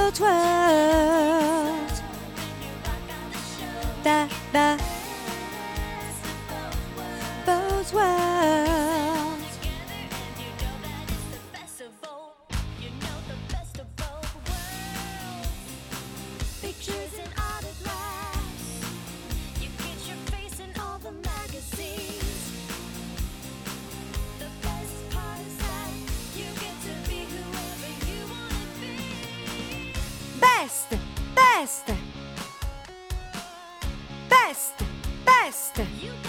both worlds. Da da. Both worlds. Pictures in autographs. You get your face in all the magazines. The best part is that you get to be whoever you wanna be. Best, best, best, best. You